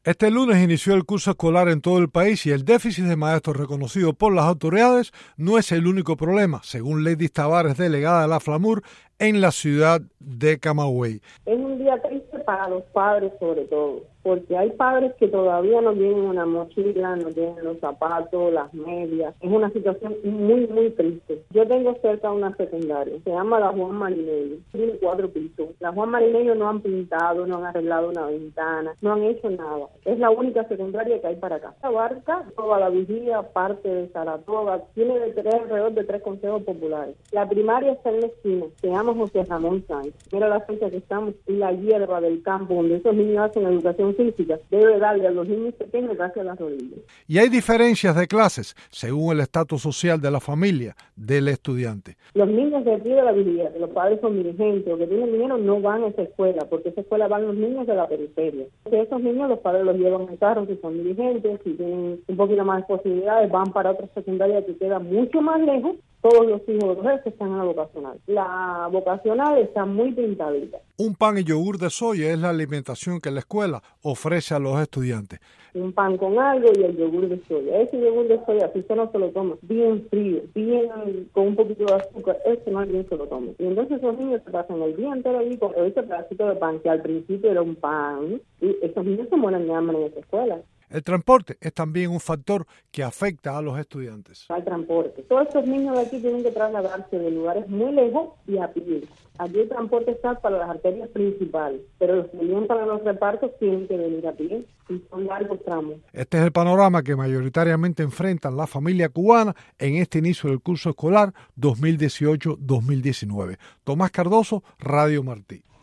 Este lunes inició el curso escolar en todo el país y el déficit de maestros reconocido por las autoridades no es el único problema, según Leydis Tavares, delegada de la FLAMUR en la ciudad de Camagüey. Es un día triste para los padres sobre todo, porque hay padres que todavía no tienen una mochila, no tienen los zapatos, las medias. Es una situación muy, muy triste. Yo tengo cerca una secundaria, se llama la Juan Marineño, tiene 4 pisos. La Juan Marineño no han pintado, no han arreglado una ventana, no han hecho nada. Es la única secundaria que hay para acá. Abarca toda la Vigía, parte de Saratoga, tiene alrededor de 3 consejos populares. La primaria está en la esquina, se llama José Ramón Sáenz. Mira la fecha que estamos, y la hierba del campo donde esos niños hacen educación física debe darle a los niños pequeños casi a las rodillas. Y hay diferencias de clases según el estatus social de la familia del estudiante. Los niños de aquí de la Vigía, que los padres son dirigentes o que tienen dinero, no van a esa escuela, porque a esa escuela van los niños de la periferia. De esos niños los padres los llevan en carro si son dirigentes, si tienen un poquito más de posibilidades, van para otra secundaria que queda mucho más lejos. Todos los hijos de los están en la vocacional. La vocacional está muy pintadita. Un pan y yogur de soya es la alimentación que la escuela ofrece a los estudiantes. Un pan con algo y el yogur de soya. Ese yogur de soya, si usted no se lo toma bien frío, bien con un poquito de azúcar, ese no alguien se lo toma. Y entonces esos niños se pasan el día entero allí con ese pedacito de pan, que al principio era un pan, y esos niños se mueren de hambre en esa escuela. El transporte es también un factor que afecta a los estudiantes. Al transporte. Todos estos niños de aquí tienen que trasladarse de lugares muy lejos y a pie. Aquí el transporte está para las arterias principales, pero los que vienen para los repartos tienen que venir a pie y son largos tramos. Este es el panorama que mayoritariamente enfrentan la familia cubana en este inicio del curso escolar 2018-2019. Tomás Cardoso, Radio Martí.